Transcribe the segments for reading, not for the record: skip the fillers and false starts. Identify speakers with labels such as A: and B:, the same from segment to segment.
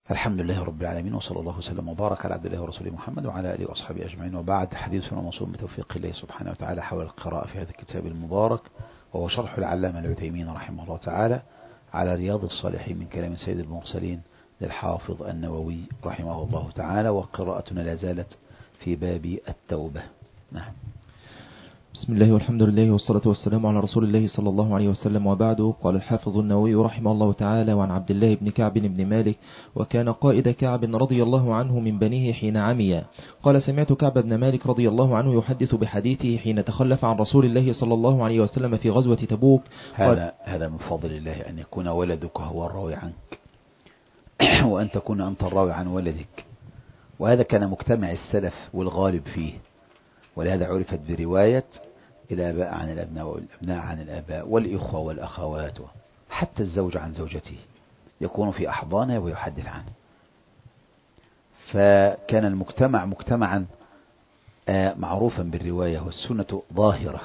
A: الحمد لله رب العالمين، وصلى الله وسلم وبارك على عبد الله ورسوله محمد وعلى آله وأصحابه أجمعين، وبعد. حديثنا موصول بتوفيق الله سبحانه وتعالى حول القراءة في هذا الكتاب المبارك، وهو شرح العلامة العثيمين رحمه الله تعالى على رياض الصالحين من كلام سيد المرسلين للحافظ النووي رحمه الله تعالى، وقراءتنا لا زالت في باب التوبة. نعم.
B: بسم الله والحمد لله والصلاة والسلام على رسول الله صلى الله عليه وسلم، وبعد. قال الحافظ النووي رحمه الله تعالى: وعن عبد الله بن كعب بن مالك، وكان قائد كعب رضي الله عنه من بنيه حين عمي. قال: سمعت كعب بن مالك رضي الله عنه يحدث بحديثه حين تخلف عن رسول الله صلى الله عليه وسلم في غزوة تبوك.
A: هذا من فضل الله أن يكون ولدك هو الراوي عنك وأن تكون أنت الراوي عن ولدك، وهذا كان مجتمع السلف والغالب فيه، ولهذا عرفت برواية الآباء عن الأبناء والأبناء عن الآباء والإخوة والأخوات، حتى الزوج عن زوجته يكون في أحضانه ويحدث عنه. فكان المجتمع مجتمعا معروفا بالرواية، والسنة ظاهرة،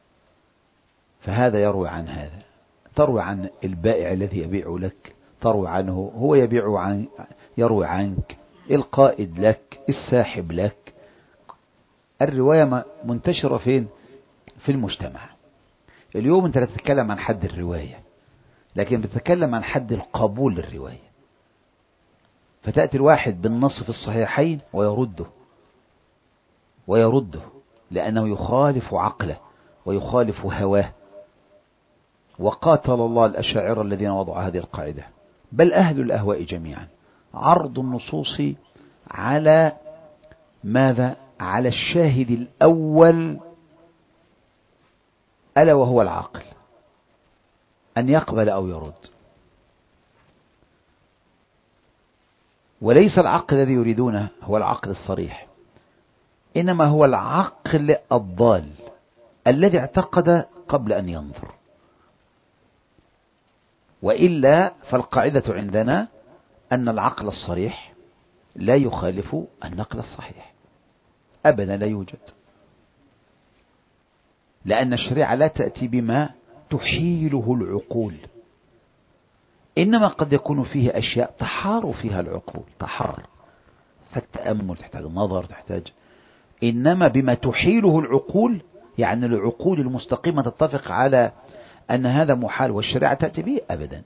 A: فهذا يروي عن هذا. تروي عن البائع الذي يبيع لك، تروي عنه هو يروي عنك، القائد لك، الساحب لك. الرواية منتشرة فين؟ في المجتمع. اليوم انت لا تتكلم عن حد الرواية، لكن بتتكلم عن حد القبول للرواية. فتأتي الواحد بالنص في الصحيحين ويرده لأنه يخالف عقله ويخالف هواه. وقاتل الله الأشاعرة الذين وضعوا هذه القاعدة، بل أهل الأهواء جميعا. عرض النصوص على ماذا؟ على الشاهد الأول، ألا وهو العقل، أن يقبل أو يرد. وليس العقل الذي يريدونه هو العقل الصريح، إنما هو العقل الضال الذي اعتقد قبل أن ينظر. وإلا فالقاعدة عندنا أن العقل الصريح لا يخالف النقل الصحيح أبدا، لا يوجد، لأن الشريعة لا تأتي بما تحيله العقول، إنما قد يكون فيه أشياء تحار فيها العقول، تحار، تحتاج تأمل، تحتاج نظر، إنما بما تحيله العقول، يعني العقول المستقيمة تتفق على أن هذا محال والشريعة تأتي به أبدا.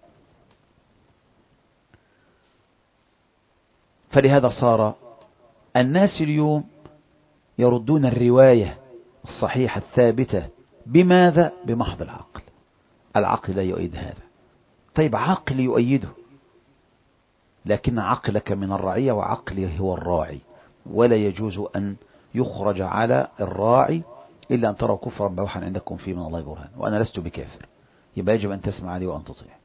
A: فلهذا صار الناس اليوم يردون الرواية الصحيحة الثابتة بماذا؟ بمحض العقل. العقل لا يؤيد هذا. طيب عقل يؤيده، لكن عقلك من الرعية وعقلي هو الراعي، ولا يجوز أن يخرج على الراعي إلا أن تروا كفرا بوحا عندكم فيه من الله برهان، وأنا لست بكافر، يبقى يجب أن تسمع لي وأن تطيع.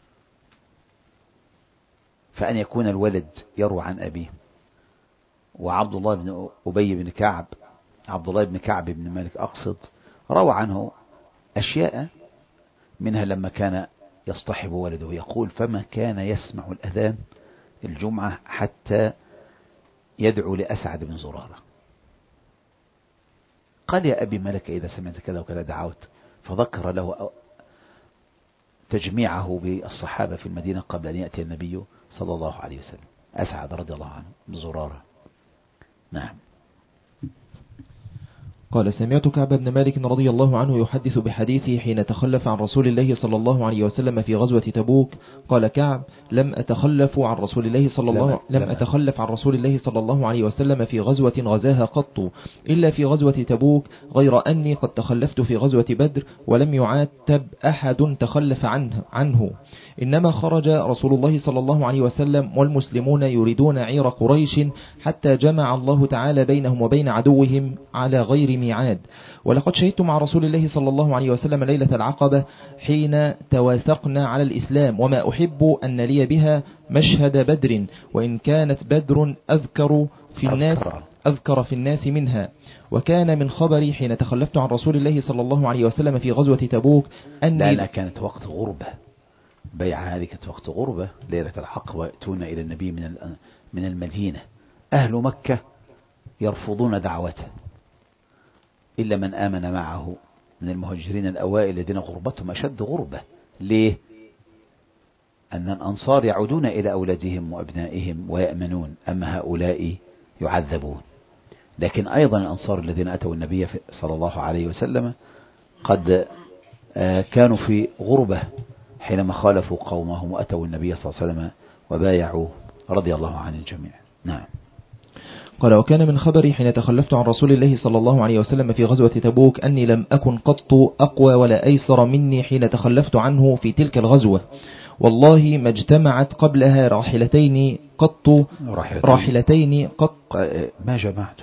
A: فأن يكون الولد يروى عن أبيه، وعبد الله بن أبي بن كعب، عبد الله بن كعب بن مالك أقصد، روى عنه أشياء، منها لما كان يصطحب ولده يقول: فما كان يسمع الأذان الجمعة حتى يدعو لأسعد بن زرارة. قال: يا أبي، ما لك إذا سمعت كذا وكذا دعوت؟ فذكر له تجميعه بالصحابة في المدينة قبل أن يأتي النبي صلى الله عليه وسلم، أسعد رضي الله عنه بن زرارة. نعم.
B: قال: سمعت كعب بن مالك رضي الله عنه يحدث بحديثه حين تخلف عن رسول الله صلى الله عليه وسلم في غزوة تبوك. قال كعب: لم أتخلف عن رسول الله صلى الله عليه وسلم في غزوة غزاها قط، إلا في غزوة تبوك، غير أني قد تخلفت في غزوة بدر، ولم يعاتب أحد تخلف عنه. إنما خرج رسول الله صلى الله عليه وسلم والمسلمون يريدون عير قريش، حتى جمع الله تعالى بينهم وبين عدوهم على غير ميعاد. ولقد شهدت مع رسول الله صلى الله عليه وسلم ليلة العقبة حين تواثقنا على الإسلام، وما أحب أن لي بها مشهد بدر، وإن كانت بدر أذكر في الناس منها. وكان من خبري حين تخلفت عن رسول الله صلى الله عليه وسلم في غزوة تبوك
A: لأنها كانت وقت غربة، بيعة هذه كانت وقت غربة، ليلة العقبة يأتون إلى النبي من المدينة، أهل مكة يرفضون دعوته إلا من آمن معه من المهاجرين الأوائل الذين غربتهم أشد غربة. ليه؟ أن الأنصار يعودون إلى أولادهم وأبنائهم ويأمنون، أما هؤلاء يعذبون. لكن أيضا الأنصار الذين أتوا النبي صلى الله عليه وسلم قد كانوا في غربة حينما خالفوا قومهم وأتوا النبي صلى الله عليه وسلم وبايعوا رضي الله عن الجميع. نعم.
B: قال: وكان من خبري حين تخلفت عن رسول الله صلى الله عليه وسلم في غزوة تبوك أني لم أكن قط أقوى ولا أيسر مني حين تخلفت عنه في تلك الغزوة، والله ما اجتمعت قبلها راحلتين قط
A: ما جمعت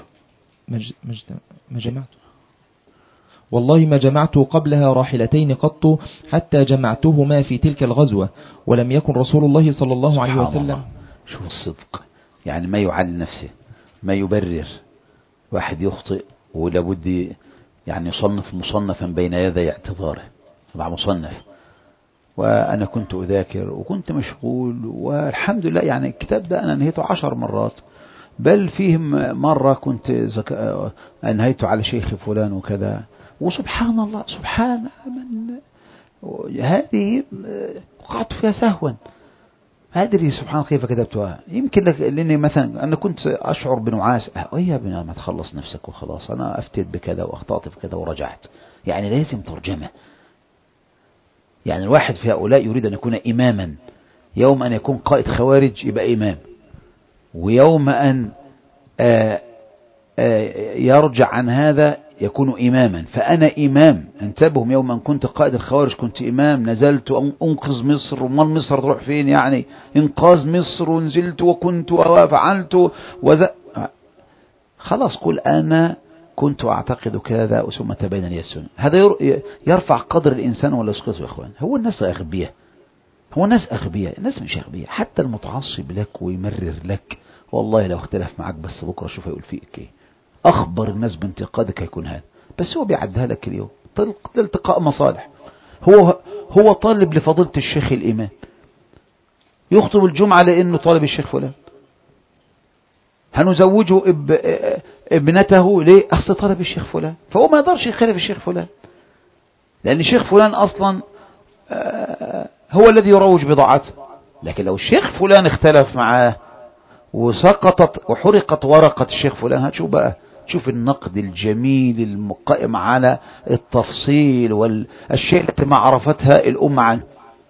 B: والله ما جمعت قبلها راحلتين قط حتى جمعتهما في تلك الغزوة، ولم يكن رسول الله صلى الله عليه وسلم.
A: شوف الصدق، يعني ما يعلي نفسه، ما يبرر. واحد يخطئ ولابد يعني يصنف مصنفا بين يدي اعتذاره، طبعا مصنف. وأنا كنت أذاكر وكنت مشغول، والحمد لله يعني الكتاب ده أنا نهيته 10 مرات، بل فيه مرة كنت أنهيته على شيخ فلان وكذا. وسبحان الله، سبحان من هذه وقعت فيها سهوا، ما أدري سبحان كيف كتبتها. يمكن لأني مثلا أنا كنت أشعر بنعاس، يا ابني ما تخلص نفسك وخلاص، أنا أفتيت بكذا وأخطأت بكذا ورجعت. يعني لازم ترجمة. يعني الواحد في هؤلاء يريد أن يكون إماما، يوم أن يكون قائد خوارج يبقى إمام، ويوم أن يرجع عن هذا يكون إماما. فأنا إمام، انتبهوا، يوم أن كنت قائد الخوارج كنت إمام، نزلت أنقذ مصر. وما مصر تروح فين؟ يعني إنقاذ مصر، ونزلت وكنت وفعلت خلاص قل أنا كنت أعتقد كذا ثم تبين لي السنة. هذا يرفع قدر الإنسان ولا يسقطه يا إخوان؟ هو الناس أغبياء، الناس مش أغبياء. حتى المتعصب لك ويمرر لك، والله لو اختلف معك بس بكرة شوف يقول فيك ايه. أخبر الناس بانتقادك هيكون هذا، بس هو بيعدها لك اليوم التقاء مصالح. هو طالب لفضيلة الشيخ الإمام، يخطب الجمعة لأنه طالب الشيخ فلان. هنزوجه ابنته ليه؟ أصل طالب الشيخ فلان، فهو ما يقدرش يخالف الشيخ فلان، لأن الشيخ فلان أصلا هو الذي يروج بضاعته. لكن لو الشيخ فلان اختلف معاه وسقطت وحرقت ورقة الشيخ فلان، هتشوف بقى، تشوف النقد الجميل المقائم على التفصيل والشيء التي ما عرفتها الأمة عنه.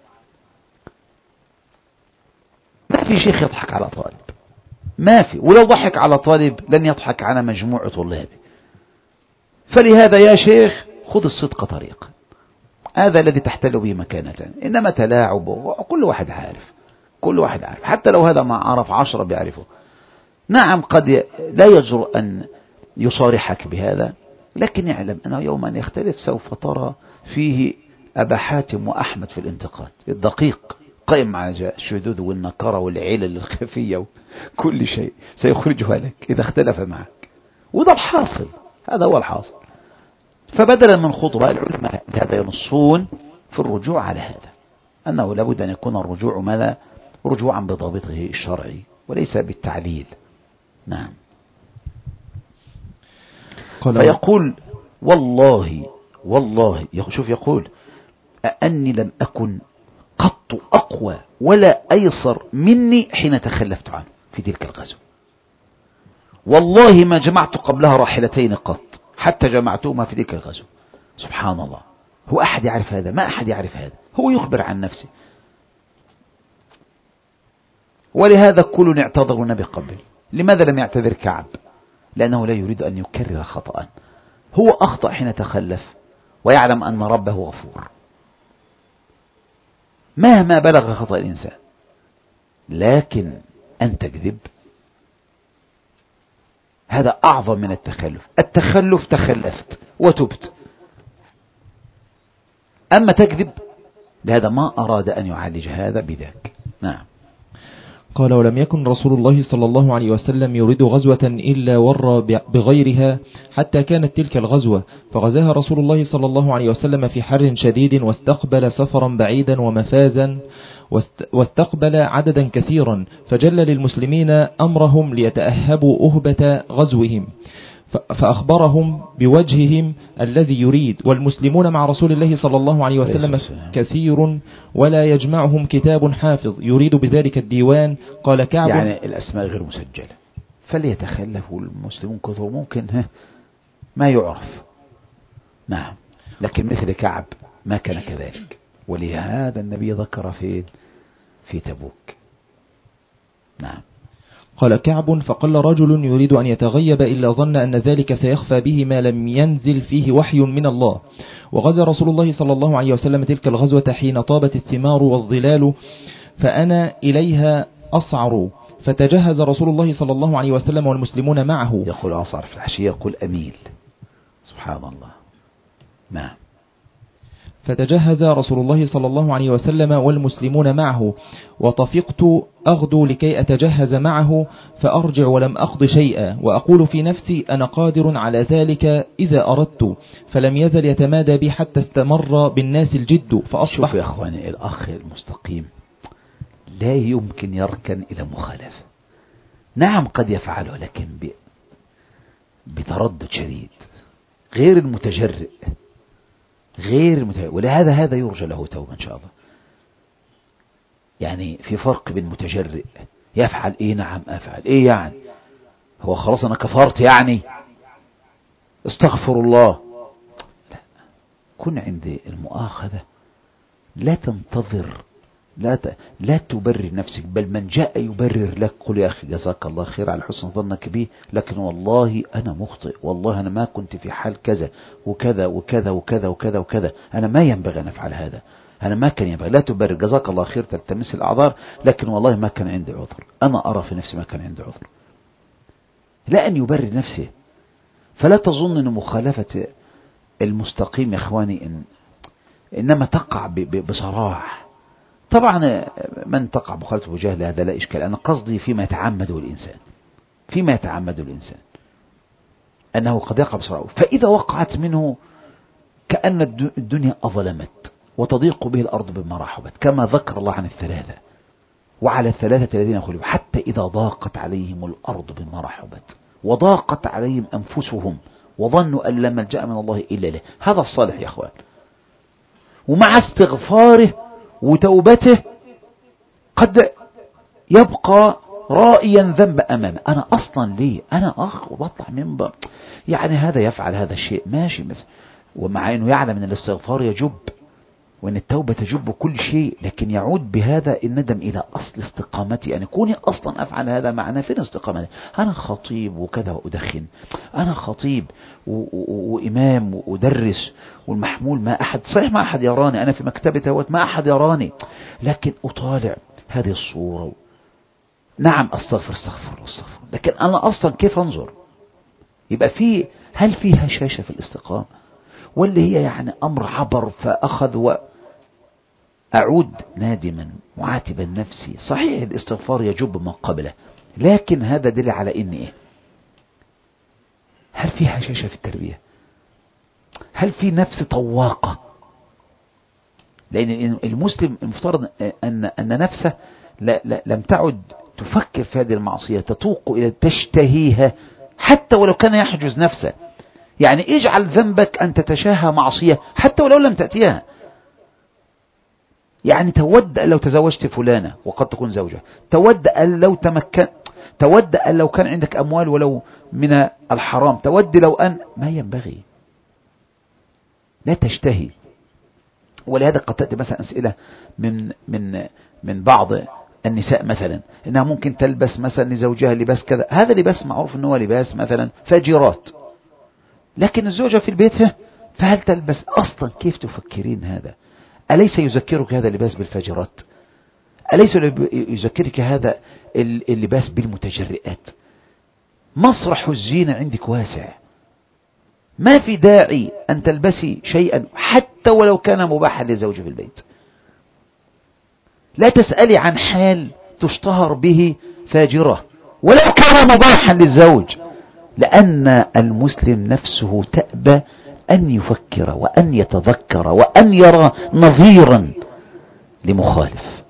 A: ما في شيخ يضحك على طالب، ما في، ولو ضحك على طالب لن يضحك على مجموع طلابه. فلهذا يا شيخ خذ الصدق طريقا، هذا الذي تحتل به مكانة. إنما تلاعب، وكل واحد عارف، حتى لو هذا ما عرف 10 بيعرفه. نعم قد لا يجرؤ أن يصارحك بهذا، لكن يعلم أنه يوم أن يختلف سوف ترى فيه أبا حاتم وأحمد في الانتقاد الدقيق، قائم مع الشذوذ والنكرة والعلل الخفية وكل شيء سيخرجها لك إذا اختلف معك. وده الحاصل، هذا هو الحاصل. فبدلا من خطبة العلماء هذا ينصون في الرجوع على هذا، أنه لابد أن يكون الرجوع ماذا؟ رجوعا بضابطه الشرعي وليس بالتعليل. نعم. فيقول والله شوف، يقول أني لم أكن قط أقوى ولا أيسر مني حين تخلفت عنه في تلك الغزوة، والله ما جمعت قبلها راحلتين قط حتى جمعتهما في تلك الغزوة. سبحان الله، هو أحد يعرف هذا؟ ما أحد يعرف هذا، هو يخبر عن نفسه. ولهذا كل اعتذر النبي قبل. لماذا لم يعتذر كعب؟ لأنه لا يريد أن يكرر خطأ. هو أخطأ حين تخلف ويعلم أن ربه غفور مهما بلغ خطأ الإنسان، لكن أن تكذب هذا أعظم من التخلف تخلفت وتبت، أما تكذب لهذا ما أراد أن يعالج هذا بذاك. نعم.
B: قال: ولم يكن رسول الله صلى الله عليه وسلم يريد غزوة إلا ور بغيرها حتى كانت تلك الغزوة، فغزاها رسول الله صلى الله عليه وسلم في حر شديد، واستقبل سفرا بعيدا ومفازا، واستقبل عددا كثيرا، فجل للمسلمين أمرهم ليتأهبوا أهبة غزوهم. فأخبرهم بوجههم الذي يريد. والمسلمون مع رسول الله صلى الله عليه وسلم كثير ولا يجمعهم كتاب حافظ يريد بذلك الديوان. قال كعب
A: يعني الأسماء غير مسجلة فليتخلف المسلمون كثر ممكن ما يعرف. نعم. لكن مثل كعب ما كان كذلك، ولهذا النبي ذكر في تبوك. نعم.
B: قال كعب فقل رجل يريد أن يتغيب إلا ظن أن ذلك سيخفى به ما لم ينزل فيه وحي من الله. وغزا رسول الله صلى الله عليه وسلم تلك الغزوة حين طابت الثمار والظلال فأنا إليها أصعر. فتجهز رسول الله صلى الله عليه وسلم والمسلمون معه.
A: يقول أصعر في الحشية، يقول أميل. سبحان الله. نعم.
B: فتجهز رسول الله صلى الله عليه وسلم والمسلمون معه، وطفقت أغدو لكي أتجهز معه فأرجع ولم أقض شيئا، وأقول في نفسي أنا قادر على ذلك إذا أردت، فلم يزل يتمادى بي حتى استمر بالناس الجد فأصبح.
A: شوف يا أخواني، الأخ المستقيم لا يمكن يركن إلى مخالفة. نعم قد يفعله لكن بتردد شديد، غير المتجرئ ولهذا هذا يرجى له توبة إن شاء الله. يعني في فرق بين متجرئ يفعل إيه، نعم أفعل إيه، يعني هو خلاص أنا كفرت يعني استغفر الله. لا، كن عند المؤاخذة لا تنتظر، لا تبرر نفسك، بل من جاء يبرر لك قل يا أخي جزاك الله خير على حسن ظنك بي، لكن والله أنا مخطئ، والله أنا ما كنت في حال كذا وكذا وكذا وكذا وكذا وكذا، أنا ما ينبغي أن أفعل هذا، أنا ما كان ينبغي. لا تبرر، جزاك الله خير تلتمس الأعذار، لكن والله ما كان عندي عذر، أنا أرى في نفسي ما كان عندي عذر. لا أن يبرر نفسه. فلا تظن أن مخالفة المستقيم يا إخواني إنما تقع بصراح. طبعا من تقع مخالفة بجهل هذا لا إشكال، أنا قصدي فيما يتعمده الإنسان أنه قد يقع بصراحة، فإذا وقعت منه كأن الدنيا أظلمت وتضيق به الأرض بما رحبت، كما ذكر الله عن الثلاثة وعلى الثلاثة الذين خلفوا حتى إذا ضاقت عليهم الأرض بما رحبت وضاقت عليهم أنفسهم وظنوا أن لا ملجأ من الله إلا له. هذا الصالح يا أخوان، ومع استغفاره وتوبته قد يبقى رائيا ذنب أمامه. أنا أصلا ليه أنا وبطلع منبر، يعني هذا يفعل هذا الشيء ماشي مثلا، ومع أنه يعلم أن الاستغفار يجب وأن التوبة تجب كل شيء، لكن يعود بهذا الندم إلى أصل استقامتي. أن كوني أصلا أفعل هذا معناه فين استقامتي؟ أنا خطيب وكذا وأدخن، أنا خطيب وإمام وأدرس والمحمول ما أحد، صحيح ما أحد يراني، أنا في مكتبة ما أحد يراني، لكن أطالع هذه الصورة. نعم أستغفر، لكن أنا أصلا كيف أنظر؟ يبقى هل فيها هشاشة في الاستقامة، واللي هي يعني أمر عبر فأخذ وأعود نادما معاتبا نفسي. صحيح الاستغفار يجب ما قبله، لكن هذا دل على إن إيه؟ هل فيها هشاشة في التربية؟ هل في نفس طواقة؟ لأن المسلم المفترض أن نفسه لم تعد تفكر في هذه المعصية، تطوق إلى تشتهيها حتى ولو كان يحجز نفسه. يعني اجعل ذنبك أن تتشاهى معصية حتى ولو لم تأتيها. يعني تود أن لو تزوجت فلانة وقد تكون زوجة، تود أن لو كان عندك أموال ولو من الحرام، تود لو أن ما ينبغي، لا تشتهي. ولهذا قد تأتي مثلا أسئلة من بعض النساء مثلا إنها ممكن تلبس مثلا لزوجها لباس كذا، هذا لباس معروف أنه لباس مثلا فاجرات، لكن الزوجة في البيت فهل تلبس أصلا؟ كيف تفكرين هذا؟ أليس يذكرك هذا اللباس بالفاجرات؟ أليس يذكرك هذا اللباس بالمتجرئات؟ مسرح الزينة عندك واسع، ما في داعي أن تلبسي شيئا حتى ولو كان مباحا للزوج في البيت. لا تسألي عن حال تشتهر به فاجرة ولو كان مباحا للزوج، لأن المسلم نفسه تأبى أن يفكر وأن يتذكر وأن يرى نظيرا لمخالف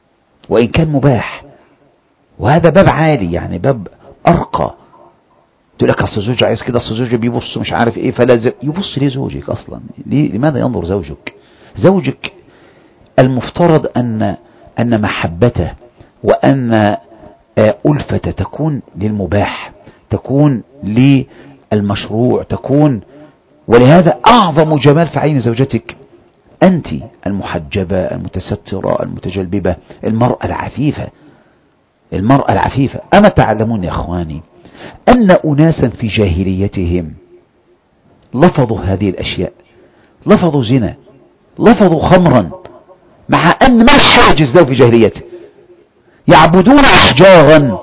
A: وإن كان مباح. وهذا باب عالي، يعني باب أرقى، تقول لك اصل زوجي عايز كده، اصل زوجي بيبص مش عارف ايه، فلازم يبص ليه زوجك اصلا؟ لماذا ينظر زوجك المفترض ان محبته وان ألفة تكون للمباح، تكون للمشروع، تكون. ولهذا أعظم جمال في عين زوجتك أنت المحجبة المتسترة المتجلببة، المرأة العفيفة. أما تعلمون يا أخواني أن أناسا في جاهليتهم لفظوا هذه الأشياء، لفظوا زنا، لفظوا خمرا، مع أن ما حاجز له في جاهليته، يعبدون أحجارا،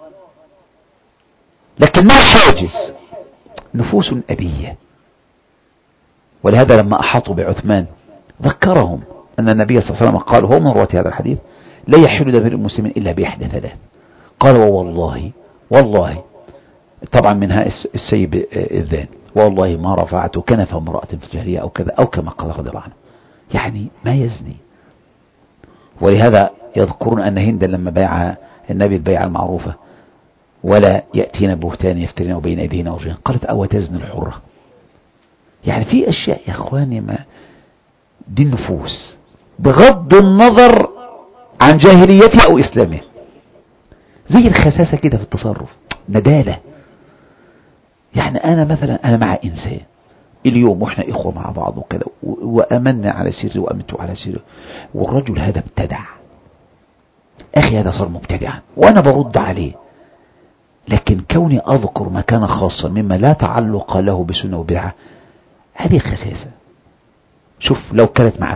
A: لكن ما حاجز، نفوس أبية. ولهذا لما أحاطوا بعثمان ذكرهم أن النبي صلى الله عليه وسلم قال، هو من رواة هذا الحديث: لا يحل دم المسلمين إلا بإحدى ثلاث. قال: والله طبعا منها السيب الذان، والله ما رفعت كنف امرأة في الجاهلية أو كذا أو كما قال رضي الله عنه، يعني ما يزني. ولهذا يذكرون أن هندا لما بايع النبي البيعة المعروفة: ولا يأتين بهتان يفترين بين أيدينا وارجلنا، قالت: أو تزني الحرة. يعني في أشياء يا أخواني ما دي النفوس، بغض النظر عن جاهليته أو إسلامه، زي الخساسة كده في التصرف، ندالة. يعني أنا مثلا أنا مع إنسان اليوم وإحنا إخوة مع بعض وكذا، وأمنا على سري وأمنته على سري، والرجل هذا ابتدع، أخي هذا صار مبتدعا وأنا برد عليه، لكن كوني أذكر مكان خاصا مما لا تعلق له بسنة وبدعة، هذه خساسة. شوف لو كانت مع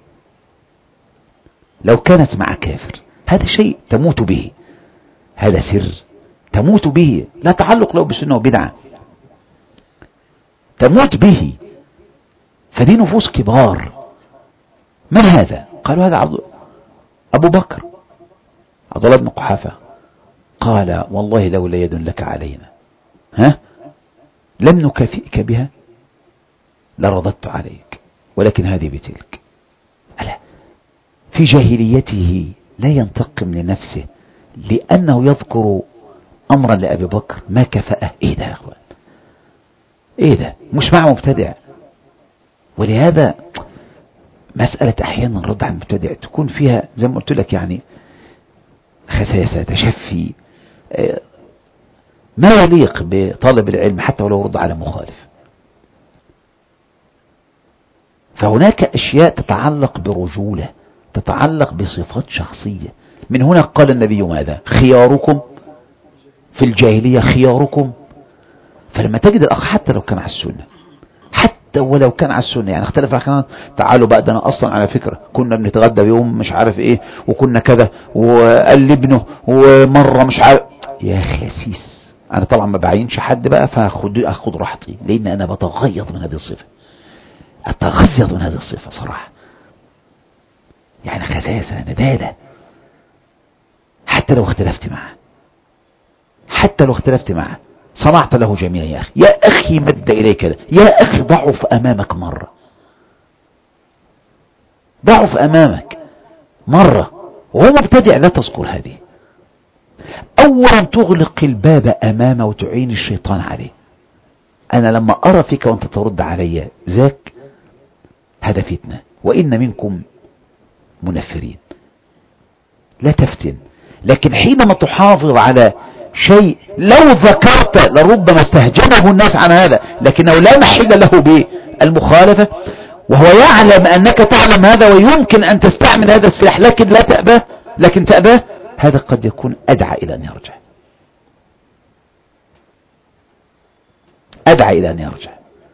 A: كافر، هذا شيء تموت به، هذا سر تموت به، لا تعلق له بسنة وبدعة، تموت به. فدي نفوس كبار. من هذا؟ قالوا: هذا أبو بكر، عبد الله بن قحافة. قال: والله لولا يد لك علينا لم نكافئك بها لرددت عليك، ولكن هذه بتلك. ألا في جاهليته لا ينتقم لنفسه لأنه يذكر أمرا لأبي بكر ما كفأه. إيه ده يا أخوان؟ إيه ده؟ مش مع مبتدع. ولهذا مسألة أحيانا الرد على المبتدع تكون فيها زي ما قلت لك يعني خساسة، تشفي، ما يليق بطالب العلم حتى ولو رد على مخالف. فهناك أشياء تتعلق برجولة، تتعلق بصفات شخصية. من هنا قال النبي ماذا؟ خياركم في الجاهلية خياركم. فلما تجد الأخ حتى لو كان على السنة، حتى ولو كان على السنة، يعني اختلف أخيرا، تعالوا بقى ده أنا أصلا على فكرة كنا بنتغدى بيوم مش عارف إيه وكنا كذا وقال لابنه ومرة مش عارف. يا خسيس، أنا طبعا ما بعينش حد بقى، فأخذ راحتي، لأن أنا بتغيظ من هذه الصفة، أتغيظ من هذه الصفة صراحة. يعني خساسة، ندالة، حتى لو اختلفت معه صنعت له جميلا. يا أخي مد إليك كذا، يا أخي ضعف أمامك مرة، ضعف أمامك مرة، وهو مبتدع لا تذكر هذه. أولا تغلق الباب أمامه وتعين الشيطان عليه. أنا لما أرى فيك وأنت ترد علي ذاك، هذا فتنة، وإن منكم منفرين. لا تفتن، لكن حينما تحافظ على شيء لو ذكرت لربما استهجنه الناس عن هذا، لكنه لا محل له بالمخالفة، وهو يعلم أنك تعلم هذا ويمكن أن تستعمل هذا السلاح، لكن لا تأبى، لكن تأبى، هذا قد يكون أدعى إلى أن يرجع، أدعى إلى أن يرجع.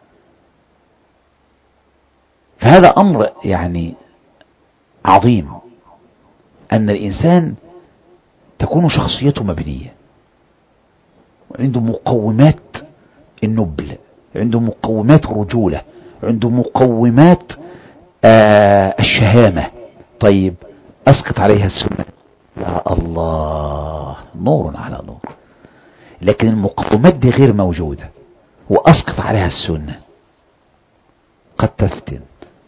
A: فهذا أمر يعني عظيم، أن الإنسان تكون شخصيته مبنية، عنده مقومات النبل، عنده مقومات الرجولة، عنده مقومات الشهامة. طيب أسقط عليها السنة، يا الله، نور على نور. لكن المقومات دي غير موجودة وأسقط عليها السنة، قد تفتن.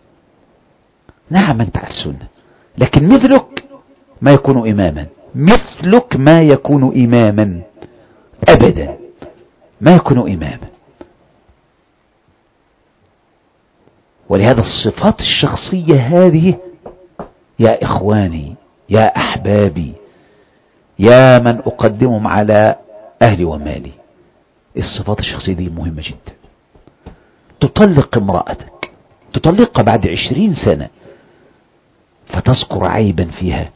A: نعم أنت على السنة، لكن مثلك ما يكون إماما، مثلك ما يكون إماما أبدا. ما يكون إماما. ولهذا الصفات الشخصية هذه يا إخواني يا أحبابي يا من أقدمهم على أهلي ومالي، الصفات الشخصية دي مهمة جدا. تطلق امرأتك، تطلقها بعد 20 سنة فتذكر عيبا فيها،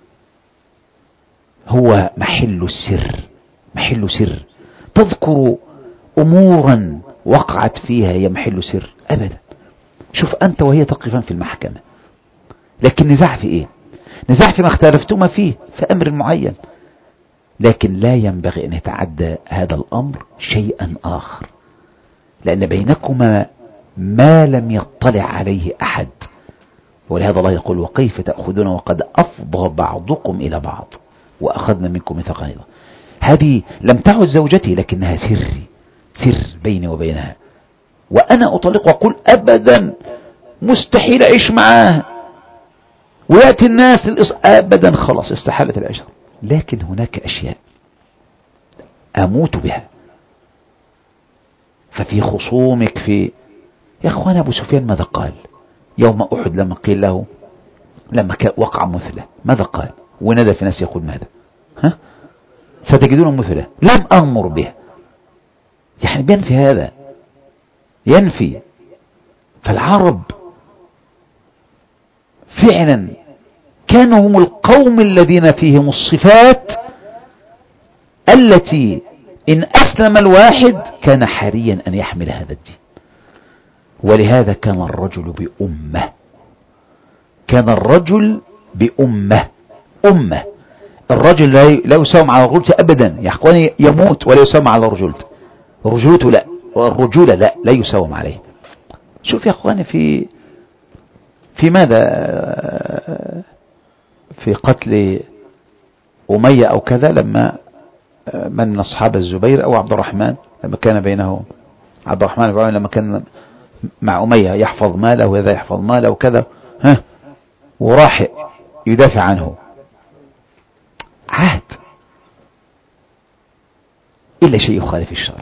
A: هو محل السر، محل سر. تذكر أمورا وقعت فيها هي محل سر أبدا. شوف أنت وهي تقفان في المحكمة، لكن نزاع في إيه؟ نزاع فيما اختلفتما فيه في أمر معين، لكن لا ينبغي أن يتعدى هذا الأمر شيئا آخر، لأن بينكما ما لم يطلع عليه أحد. ولهذا الله يقول وكيف تأخذون وقد أفضى بعضكم إلى بعض وأخذنا منكم ميثاقا غليظا. هذه لم تعد زوجتي لكنها سري، سر بيني وبينها، وأنا أطلق وأقول أبدا مستحيل أعيش معاها، ويأتي الناس أبدا خلاص استحالت العشرة. لكن هناك أشياء أموت بها. ففي خصومك في يا أخوان أبو سفيان ماذا قال يوم أحد لما قيل له لما وقع مثله؟ ماذا قال؟ ونادى في ناس يقول ماذا؟ ها؟ ستجدون مثله لم أمر به. يعني بينفي هذا، ينفي. فالعرب فعلا كانوا هم القوم الذين فيهم الصفات التي إن أسلم الواحد كان حريا أن يحمل هذا الدين. ولهذا كان الرجل بأمة، كان الرجل بأمة، أمة. الرجل لا يساوم على رجولته أبدا يا أخواني، يموت ولا يساوم على رجولته، رجولته لا، والرجولة لا يساوم عليه. شوف يا أخواني في ماذا، في قتل أمية أو كذا، لما من أصحاب الزبير أو عبد الرحمن لما كان بينه عبد الرحمن بن عوف لما كان مع أمية يحفظ ماله وهذا يحفظ ماله وكذا، وراح يدافع عنه، عهد إلا شيء يخالف الشرع.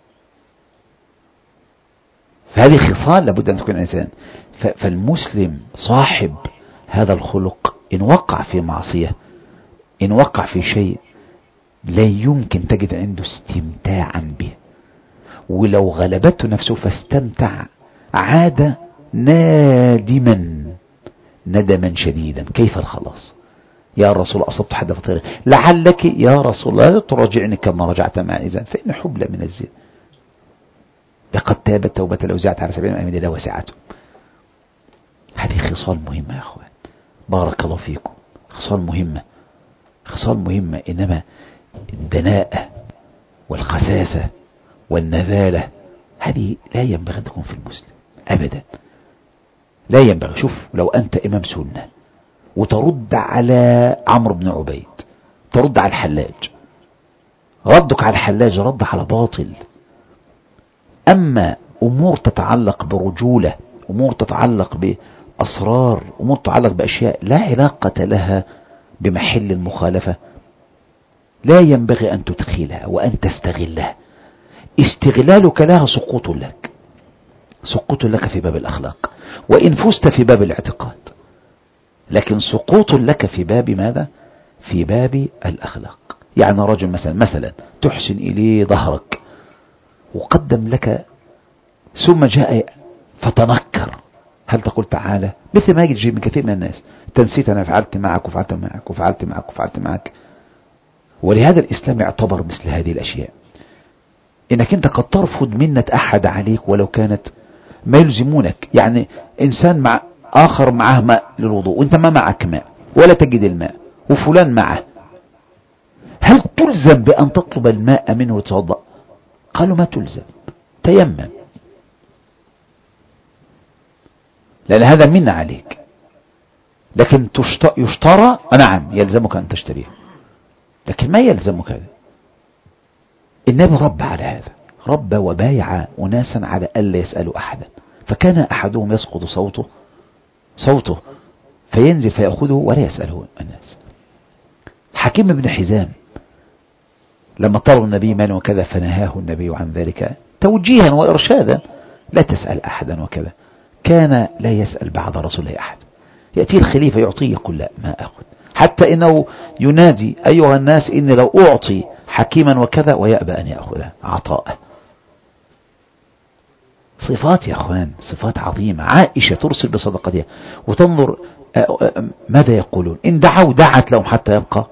A: فهذه خصال لابد أن تكون إنسان. فالمسلم صاحب هذا الخلق إن وقع في معصية، إن وقع في شيء لا يمكن تجد عنده استمتاعا به، ولو غلبته نفسه فاستمتع عاد نادما ندما شديدا. كيف الخلاص؟ يا رسول أصبت حد فطير لعلك يا رسول الله تراجعني كما رجعت مع إذن فإن حبل من الزين لقد تابت توبة لو زعت على 70 أمين الله وسعته. هذه خصال مهمة يا أخوان، بارك الله فيكم. خصال مهمة، خصال مهمة. إنما الدناءة والخساسة والنذالة هذه لا ينبغي أن تكون في المسلم أبدا، لا ينبغي. شوف لو أنت إمام سنة وترد على عمرو بن عبيد، ترد على الحلاج، ردك على الحلاج رد على باطل. أما أمور تتعلق برجولة، أمور تتعلق بأسرار، أمور تتعلق بأشياء لا علاقة لها بمحل المخالفة، لا ينبغي أن تدخلها وأن تستغلها. استغلالك لها سقوط لك، سقوط لك في باب الأخلاق، وإن فزت في باب الاعتقاد، لكن سقوط لك في باب ماذا؟ في باب الأخلاق. يعني رجل مثلا تحسن إليه ظهرك وقدم لك ثم جاء فتنكر، هل تقول تعالى؟ مثل ما يجي من كثير من الناس، تنسيت أنا فعلت معك وفعلت معك وفعلت معك وفعلت معك. ولهذا الإسلام يعتبر مثل هذه الأشياء، إنك أنت قد ترفض منة أحد عليك ولو كانت ما يلزمونك. يعني إنسان مع آخر معه ماء للوضوء وإنت ما معك ماء ولا تجد الماء وفلان معه، هل تلزم بأن تطلب الماء منه وتتوضأ؟ قالوا ما تلزم، تيمم، لأن هذا منة عليك. لكن يشترى، نعم يلزمك أن تشتريه، لكن ما يلزمك هذا. النبي رب على هذا، رب وبايع أناسا على ألا يسألوا أحدا، فكان أحدهم يسقط صوته فينزل فيأخذه ولا يسأله الناس. حكيم بن حزام لما طلب النبي مال وكذا فنهاه النبي عن ذلك توجيها وإرشادا، لا تسأل أحدا وكذا. كان لا يسأل بعد رسوله أحد، يأتي الخليفة يعطيه يقول لا ما أخذ، حتى إنه ينادي أيها الناس إني لو أعطي حكيما وكذا ويأبى أن يأخذه عطاء. صفات يا أخوان، صفات عظيمة. عائشة ترسل بصدقتها وتنظر ماذا يقولون، إن دعوا دعت لهم حتى يبقى.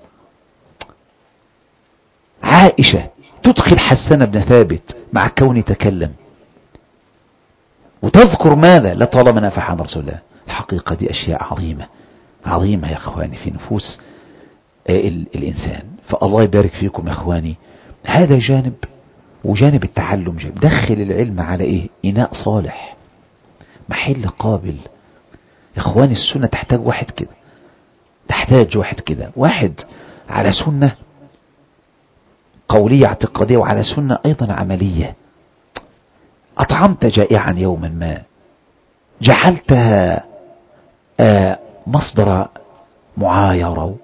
A: عائشة تدخل حسان بن ثابت مع كونه تكلم وتذكر ماذا لطالما نافح عن رسول الله. الحقيقة دي أشياء عظيمة عظيمة يا أخواني في نفوس الإنسان. فالله يبارك فيكم يا أخواني. هذا جانب، وجانب التعلم جانب. دخل العلم على إيه؟ إناء صالح، محل قابل. يا أخواني السنة تحتاج واحد كده، تحتاج واحد كده، واحد على سنة قولية اعتقادية وعلى سنة أيضا عملية. أطعمت جائعا يوما ما، جعلتها مصدر معايرة،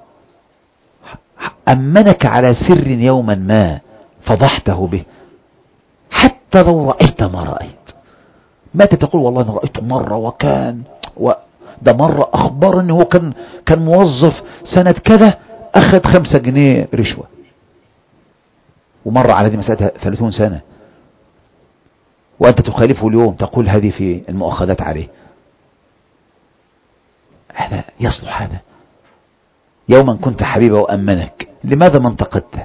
A: أمنك على سر يوما ما فضحته به، حتى لو رأيت ما رأيت. ما تقول والله أنا رأيته مرة وكان ده مرة أخبرني هو كان موظف سنة كذا أخذ 5 جنيه رشوة، ومرة على هذه مسألة 30 سنة، وأنت تخالفه اليوم تقول هذه في المؤاخذات عليه. هذا يصلح؟ هذا يوما كنت حبيبه وأمنك، لماذا ما انتقدته؟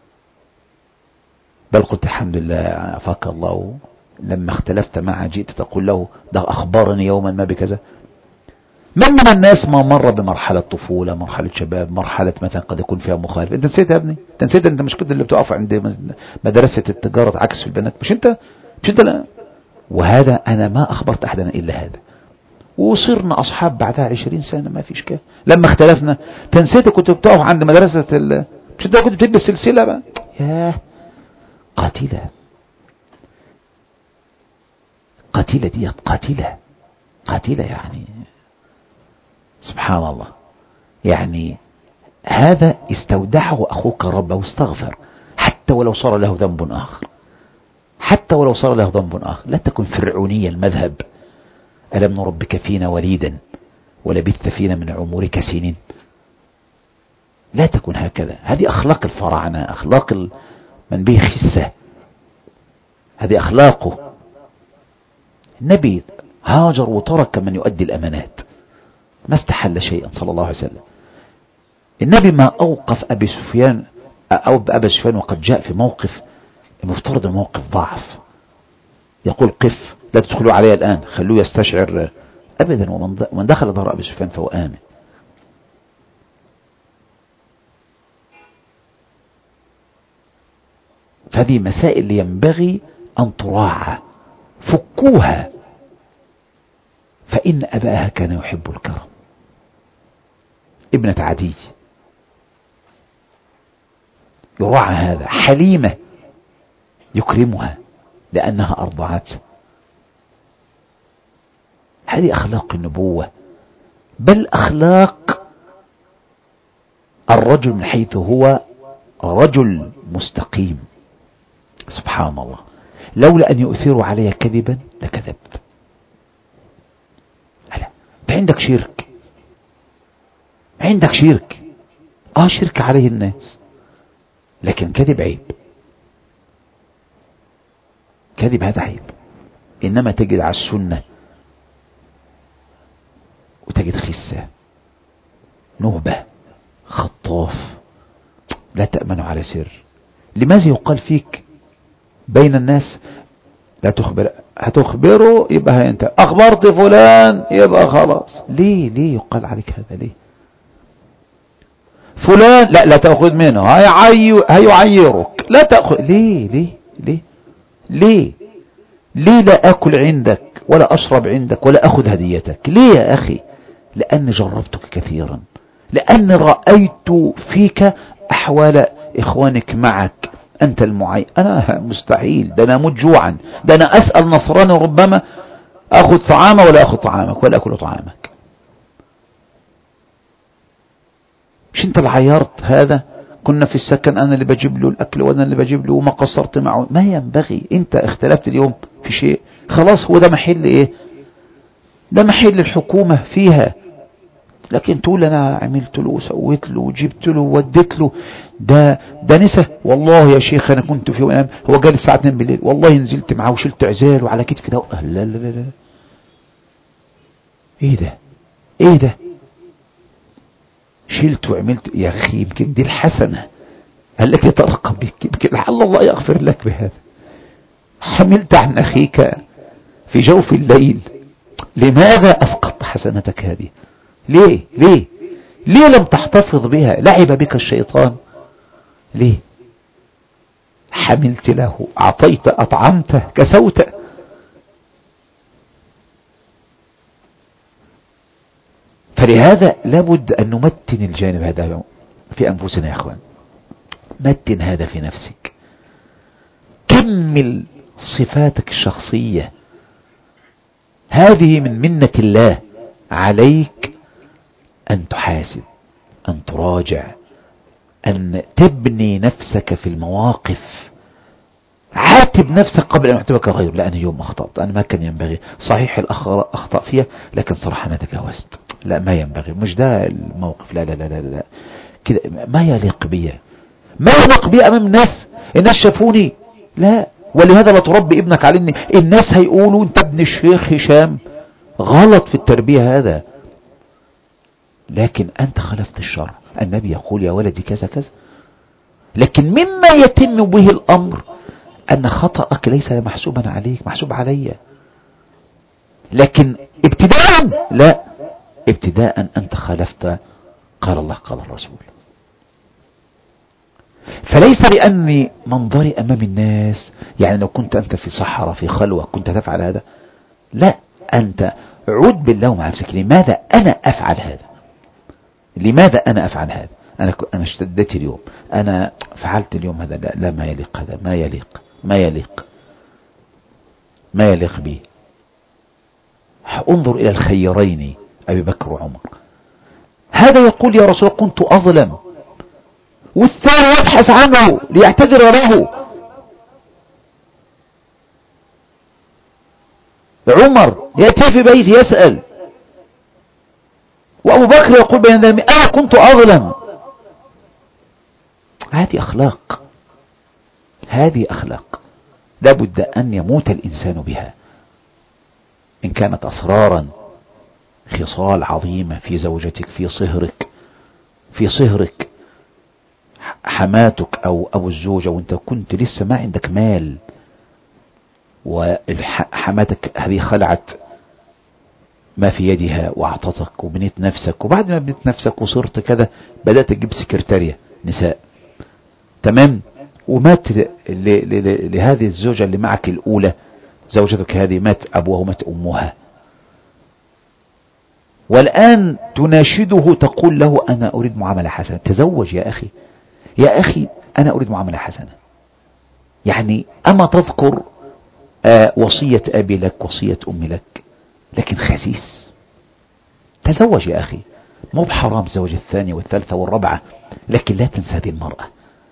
A: بل قلت الحمد لله عافاك الله، لما اختلفت معه جئت تقول له ده أخبرني يوما ما بكذا. من الناس ما مر بمرحلة طفولة، مرحلة شباب، مرحلة مثلا قد يكون فيها مخالف. انت نسيت يا ابني؟ انت نسيت؟ انت مش كنت اللي بتقف عند مدرسة التجارة عكس في البنات؟ مش انت لا. وهذا انا ما اخبرت احدا الا هذا، وصرنا اصحاب بعدها 20 سنة ما فيش كده. لما اختلفنا تنسيت كنت بتقف عند مدرسة مش انت كنت بتلبس سلسلة بقى؟ ياه قاتلة، قاتلة دي قاتلة يعني سبحان الله. يعني هذا استودعه أخوك ربه واستغفر، حتى ولو صار له ذنب آخر، حتى ولو صار له ذنب آخر. لا تكن فرعوني المذهب، ألم نربك فينا وليدا ولبثت فينا من عمرك سنين. لا تكن هكذا. هذه أخلاق الفراعنة، أخلاق من به خسة، هذه أخلاقه. النبي هاجر وترك من يؤدي الأمانات، ما استحل شيئا صلى الله عليه وسلم. النبي ما أوقف أبي سفيان أو أبا سفيان وقد جاء في موقف مفترض موقف ضعف، يقول قف لا تدخلوا علي الآن، خلوه يستشعر أبدا. ومن دخل دار أبي سفيان فهو آمن. فهذه مسائل ينبغي أن تراعى، فكوها. فإن أباها كان يحب الكرم. ابنة عدي يراعى هذا، حليمة يكرمها لأنها أرضعته. هذه أخلاق النبوة، بل أخلاق الرجل من حيث هو رجل مستقيم. سبحان الله، لولا أن يؤثروا علي كذبا لكذبت. أنت عندك شرك، عندك شرك، شرك عليه الناس، لكن كذب عيب، كذب هذا عيب. إنما تجد على السنة وتجد خسة، نهبة، خطاف، لا تأمن على سر. لماذا يقال فيك بين الناس لا تخبر؟ هتخبره يبقى انت اخبرت فلان يبقى خلاص. ليه يقال عليك هذا؟ ليه فلان لا تأخذ منه هيعيرك، لا تأخذ. ليه لا أكل عندك ولا أشرب عندك ولا أخذ هديتك؟ ليه يا أخي؟ لأن جربتك كثيرا، لأن رأيت فيك أحوال إخوانك معك، أنت المعين. أنا مستحيل، ده أنا أموت جوعا، ده أنا أسأل نصراني ربما أخذ طعامه ولا أخذ طعامك ولا أكل طعامك. مش أنت اللي عيرت هذا؟ كنا في السكن أنا اللي بجيب له الأكل وأنا اللي بجيب له وما قصرت معه. ما ينبغي. أنت اختلفت اليوم في شيء خلاص، هو ده محل إيه؟ ده محل الحكومة فيها. لكن تقول أنا عملت له وسويت له وجبت له ووديت له، ده نسى. والله يا شيخ أنا كنت في يوم هو جالي الساعة 2 بالليل، والله نزلت معاه وشلت عزاله على كتفي ده. لا لا لا لا، ايه ده؟ ايه ده؟ شلت وعملت يا أخي، يمكن دي الحسنة التي ترقى بك، يمكن لعل الله يغفر لك بهذا. حملت عن أخيك في جوف الليل، لماذا أسقطت حسنتك هذه؟ ليه ليه ليه لم تحتفظ بها؟ لعب بك الشيطان ليه؟ حملت له، أعطيت، أطعمته، كسوته. فلهذا لابد أن نمتن الجانب هذا في أنفسنا يا أخوان. متن هذا في نفسك، كمل صفاتك الشخصية. هذه من منة الله عليك، أن تحاسب، أن تراجع، أن تبني نفسك في المواقف. عاتب نفسك قبل أن يعتبك غير. لا أنا اليوم أخطأت، أنا ما كان ينبغي، صحيح أخطأ فيها، لكن صراحة أنا تجاوزت. لا ما ينبغي، مش ده الموقف. لا لا لا لا, لا. كده ما يليق بي، ما يليق بي أمام الناس شافوني. لا، ولهذا لا تربي ابنك على إن الناس هيقولوا أنت ابن الشيخ هشام. غلط في التربية هذا. لكن أنت خلفت الشرع، النبي يقول يا ولدي كذا كذا. لكن مما يتم به الأمر أن خطأك ليس محسوبا عليك، محسوب علي. لكن ابتداء لا، ابتداء أنت خالفت قال الله قال الرسول. فليس لأني منظري أمام الناس، يعني لو كنت أنت في صحراء في خلوة كنت تفعل هذا. لا، أنت عود بالله مع نفسك. لماذا أنا أفعل هذا؟ لماذا أنا أفعل هذا؟ أنا اشتدت اليوم، أنا فعلت اليوم هذا. لا ما يليق، هذا ما يليق، ما يليق، ما يليق بي. انظر إلى الخيرين أبي بكر وعمر. هذا يقول يا رسول كنت أظلم، والثاني يبحث عنه ليعتذر له. عمر يأتي في بيت يسأل، وأبو بكر يقول بين ذلك أنا كنت أظلم. هذه أخلاق، هذه أخلاق لابد أن يموت الإنسان بها. إن كانت أسرارا، خصال عظيمة في زوجتك، في صهرك، في صهرك، حماتك أو الزوجة، وانت كنت لسه ما عندك مال، وحماتك هذه خلعت ما في يدها واعطتك وبنيت نفسك، وبعد ما بنيت نفسك وصرت كذا بدأت تجيب سكرتارية نساء، تمام، ومات لهذه الزوجة اللي معك الأولى، زوجتك هذه مات أبوها ومات أمها، والآن تناشده تقول له أنا أريد معاملة حسنة. تزوج يا أخي، يا أخي أنا أريد معاملة حسنة. يعني أما تذكر وصية أبي لك، وصية أمي لك، لكن خسيس. تزوج يا أخي، مو بحرام زوج الثانية والثالثة والرابعة، لكن لا تنسى هذه المرأة.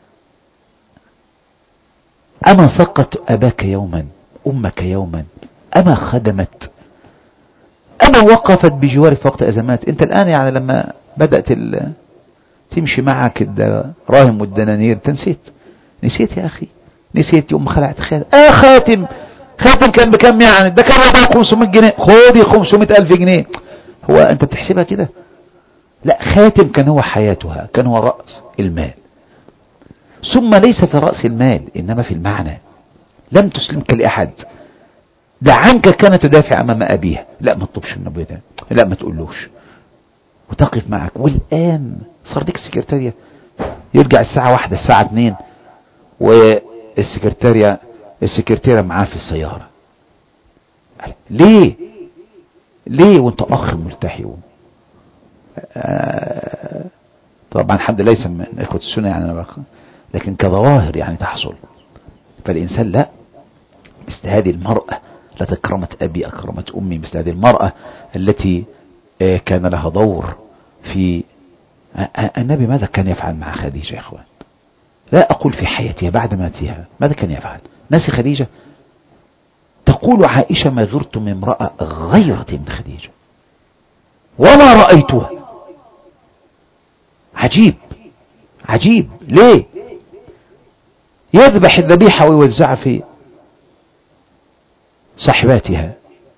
A: أما سقت أباك يوما، أمك يوما، أما خدمت، أما وقفت بجوارك في وقت أزمات. أنت الآن يعني لما بدأت تمشي معك الدراهم والدنانير تنسيت، نسيت يا أخي، نسيت يوم خلعت خاتم كان بكم يعني؟ ده كان 500 جنيه، خذي 500,000 جنيه. هو أنت بتحسبها كده؟ لا، خاتم كان هو حياتها، كان هو رأس المال. ثم ليس في رأس المال إنما في المعنى. لم تسلمك لأحد، دعنك كانت تدافع أمام أبيها. لا ما تطلبش النبي ده، لا ما تقولوش، وتقف معك. والآن صار لك سكرتارية، يرجع الساعة 1 الساعة 2 والسكرتيرة معاه في السيارة. ليه وانت أخ ملتحي؟ طبعا الحمد لله ليس من إخوة السنة يعني، لكن كظواهر يعني تحصل. فالإنسان لا، مثل هذه المرأة التي أكرمت أبي، أكرمت أمي، مثل هذه المرأة التي كان لها دور في النبي. ماذا كان يفعل مع خديجة يا إخوان؟ لا أقول في حياتها بعد ماتها ماذا كان يفعل؟ ناسي خديجة؟ تقول عائشة: ما غرت من امرأة غيرت من خديجة وما رأيتها. عجيب عجيب. ليه يذبح الذبيحة ويوزع في صحباتها؟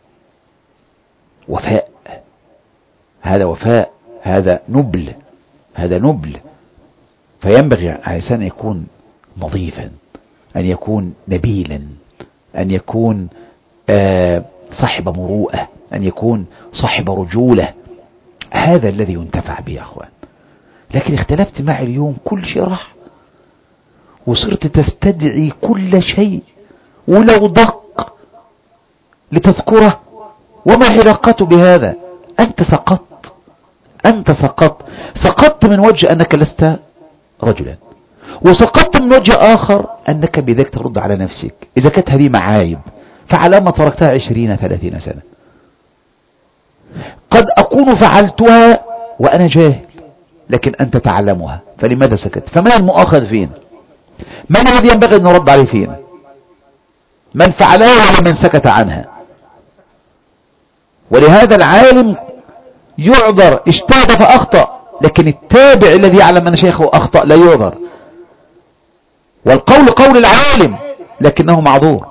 A: وفاء، هذا وفاء، هذا نبل، هذا نبل. فينبغي على الإنسان أن يكون نظيفا، أن يكون نبيلا، أن يكون صاحب مروءة، أن يكون صاحب رجولة. هذا الذي ينتفع به يا أخوان. لكن اختلفت معي اليوم كل شيء راح، وصرت تستدعي كل شيء ولو دق لتذكره. وما علاقته بهذا؟ أنت سقطت، أنت سقطت من وجه أنك لست رجلا، وسقطت من وجه آخر أنك بذلك ترد على نفسك. إذا كانت هذه معايب فعلى ما تركتها 20-30 سنة. قد أكون فعلتها وأنا جاهل، لكن أنت تعلمها، فلماذا سكت؟ فمن المؤاخذ فينا؟ من الذي ينبغي أن نرد عليه فينا؟ من فعلها ولا من سكت عنها؟ ولهذا العالم يعذر، اجتهد فأخطأ، لكن التابع الذي يعلم أن شيخه أخطأ لا يعذر. والقول قول العالم لكنه معذور،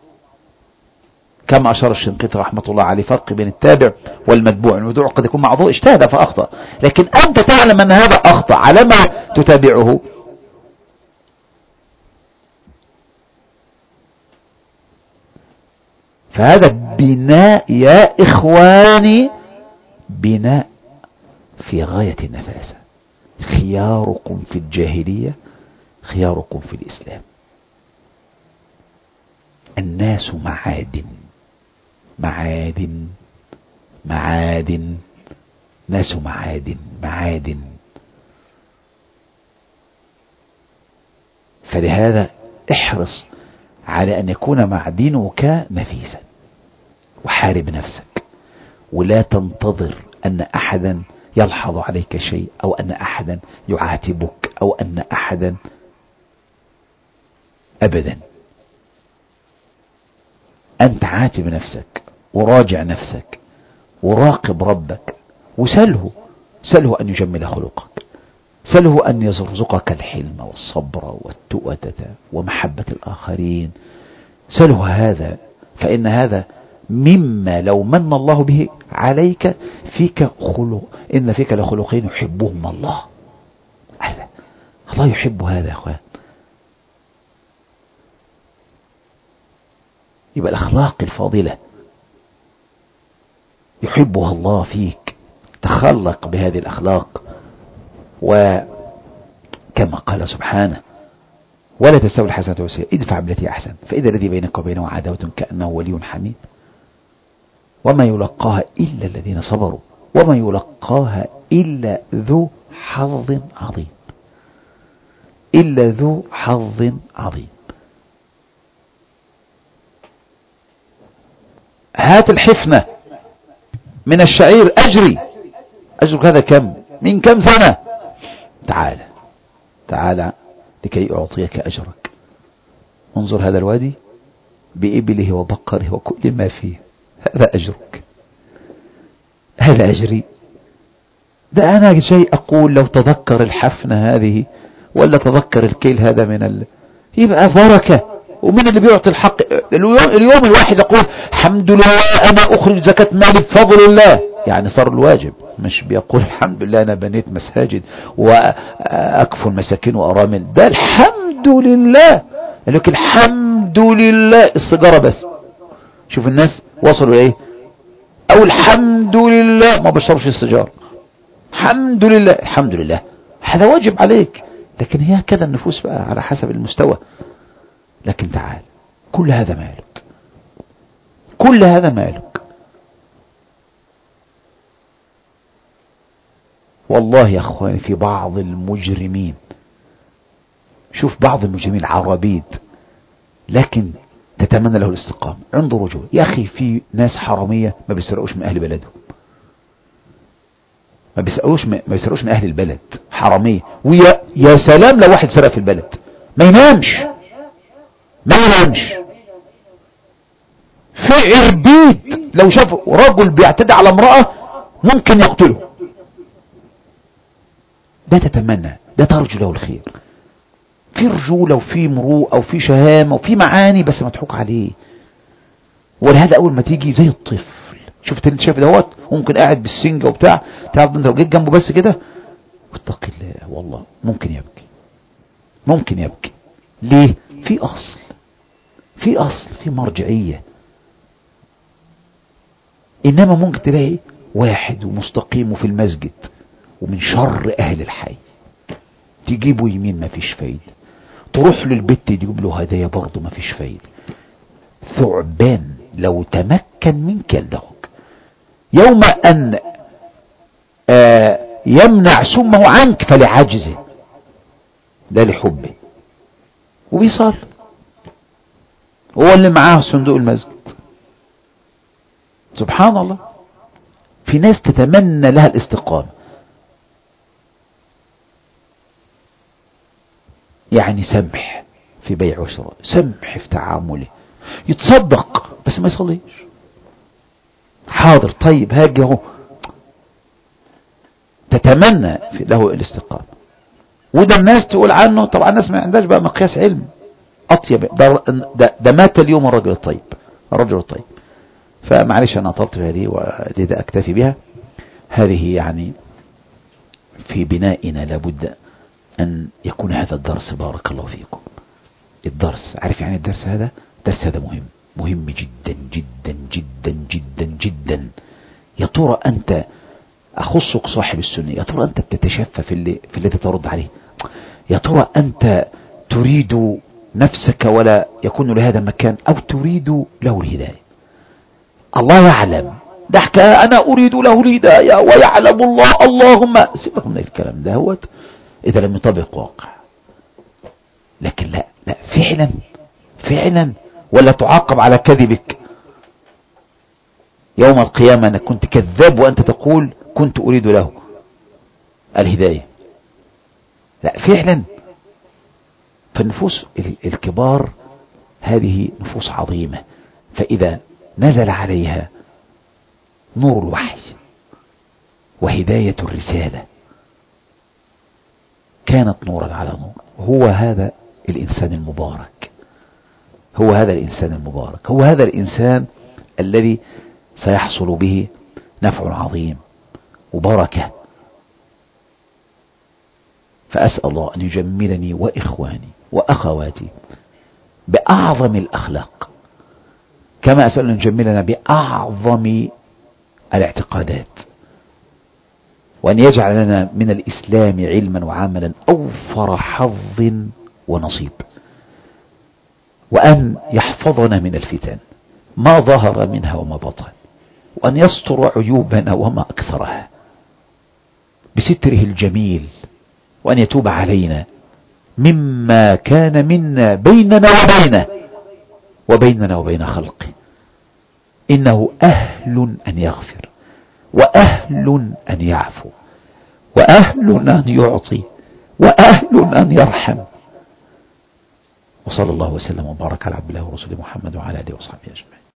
A: كما أشار الشنقيطي رحمة الله عليه. فرق بين التابع والمتبوع. المتبوع قد يكون معذور، اجتهد فأخطأ، لكن أنت تعلم أن هذا أخطأ، على ما تتابعه؟ فهذا بناء يا إخواني، بناء في غاية النفاسة. خياركم في الجاهلية خياركم في الإسلام. الناس معادن معادن معادن، ناس معادن معادن. فلهذا احرص على أن يكون معدنك نفيسا، وحارب نفسك، ولا تنتظر أن أحدا يلحظ عليك شيء، أو أن أحدا يعاتبك، أو أن أحدا، أبدا. أنت عاتب نفسك، وراجع نفسك، وراقب ربك، وسله أن يجمل خلقك، سله أن يرزقك الحلم والصبر والتؤدة ومحبة الآخرين. سله هذا، فإن هذا مما لو من الله به عليك فيك خلق. إن فيك لخلقين يحبهم الله. الله يحب هذا يا أخوان. يبقى الأخلاق الفاضلة يحبها الله فيك. تخلق بهذه الأخلاق. وكما قال سبحانه: ولا تستوي الحسنة والسيئة ادفع بالتي أحسن فإذا الذي بينك وبينه عداوة كأنه ولي حميم وما يلقاها إلا الذين صبروا وما يلقاها إلا ذو حظ عظيم. إلا ذو حظ عظيم. هات الحفنة من الشعير، أجرك هذا كم؟ من كم سنة؟ تعال لكي أعطيك أجرك. انظر هذا الوادي بإبله وبقره وكل ما فيه، هذا أجرك، هذا أجري. ده أنا جاي أقول لو تذكر الحفنة هذه ولا تذكر الكيل هذا يبقى بركة. ومن اللي بيعطي الحق اليوم الواحد يقول الحمد لله أنا أخرج زكاة مالي بفضل الله، يعني صار الواجب، مش بيقول الحمد لله أنا بنيت مساجد وأكفل مساكين وأرامل. ده الحمد لله. لكن الحمد لله السيجارة بس. شوف الناس وصلوا إيه، أو الحمد لله ما بشربش السيجارة، الحمد لله الحمد لله. هذا واجب عليك، لكن هي كذا النفوس بقى على حسب المستوى. لكن تعال، كل هذا مالك، كل هذا مالك. والله يا أخواني في بعض المجرمين، شوف بعض المجرمين عربيد لكن تتمنى له الاستقامة، عنده رجوع. يا أخي في ناس حرامية ما بيسرقوش من أهل بلدهم، ما بيسرقوش من أهل البلد، حرامية. ويا سلام لو واحد سرق في البلد، ما ينامش في البيت لو شاف رجل بيعتدي على امرأة ممكن يقتله. ده تتمنى، ده ترجو له الخير. في رجولة وفي مروءة وفي شهامة وفي معاني، بس مضحوك عليه. ولهذا اول ما تيجي زي الطفل، شفت انت شايف دوت ممكن قاعد بالسنجة وبتاع، تعرف انت لو جيت جنبه بس كده واتق الله والله ممكن يبكي. ليه؟ في اصل في مرجعية. انما ممكن تلاقي واحد ومستقيم في المسجد ومن شر اهل الحي، تجيبه يمين ما فيش فايدة، تروح للبيت تجيب له هدايا برضه ما فيش فايدة. ثعبان لو تمكن منك يلدغك. يوم ان يمنع سمه عنك فلعجزه لا لحبه. وبيصال هو اللي معاه صندوق المسجد. سبحان الله. في ناس تتمنى لها الاستقامة، يعني سمح في بيع وشراء، سمح في تعامله، يتصدق بس ما يصليش. حاضر طيب هاجي اهو، تتمنى له الاستقامة. وده الناس تقول عنه، طبعا الناس ما عندهاش بقى مقياس علم اطيب. ده مات اليوم الرجل الطيب. فمعلش انا اطلت في هذه ولذا اكتفي بها. هذه يعني في بنائنا لابد ان يكون هذا الدرس. بارك الله فيكم. الدرس، عارف يعني الدرس هذا مهم جدا جدا جدا جدا جدا. يا ترى انت اخصك صاحب السنة، يا ترى انت بتتشفى في الذي ترد عليه؟ يا ترى انت تريد نفسك ولا يكون لهذا مكان، او تريد له الهداية؟ الله يعلم، ده حكاية انا اريد له الهداية ويعلم الله. اللهم سيبك من الكلام ده هوت اذا لم يطبق واقع. لكن لا فعلا ولا تعاقب على كذبك يوم القيامة انك كنت كذاب وانت تقول كنت اريد له الهداية. لا فعلا. فالنفوس الكبار هذه نفوس عظيمة، فإذا نزل عليها نور الوحي وهداية الرسالة كانت نورا على نور. هو هذا الإنسان المبارك، هو هذا الإنسان الذي سيحصل به نفع عظيم وبركة. فأسأل الله أن يجملني وإخواني وأخواتي بأعظم الأخلاق، كما أسأل أن يجملنا بأعظم الاعتقادات، وأن يجعل لنا من الإسلام علما وعملا أوفر حظ ونصيب، وأن يحفظنا من الفتن ما ظهر منها وما بطن، وأن يستر عيوبنا وما أكثرها بستره الجميل، وأن يتوب علينا مما كان منا بيننا وبين خلقه. إنه أهل أن يغفر، وأهل أن يعفو، وأهل أن يعطي، وأهل أن يرحم. وصلى الله وسلم وبارك على عبد الله ورسوله محمد وعلى آله وصحبه أجمعين.